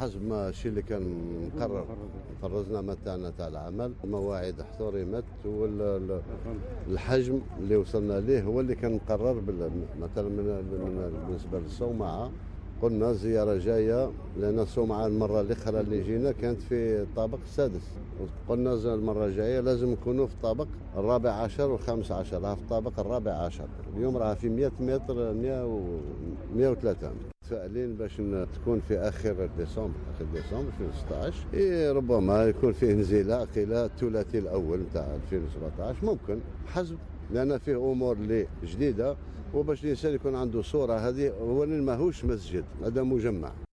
حسب ما الشيء اللي كان مقرر. فرزنا متاعنا تاع العمل، المواعيد احترمت، والحجم اللي وصلنا ليه هو اللي كان مقرر. مثلا بالنسبه للصومعه قلنا زيارة جاية، لأن الصومعة المرة الأخرى اللي جينا كانت في الطابق السادس، قلنا المرة الجاية لازم نكونوا في الطابق الرابع عشر والخامس عشر، في الطابق الرابع عشر. اليوم راه في 100 متر 103. متفائلين باش تكون في آخر ديسمبر 2016. ربما يكون فيه نزيلة إلى الثلاثي الأول نتاع 2017 ممكن، حسب، لأن فيه أمور اللي جديدة، وباش الإنسان يكون عنده صورة. هذه هو اللي ماهوش مسجد، هذا مجمع.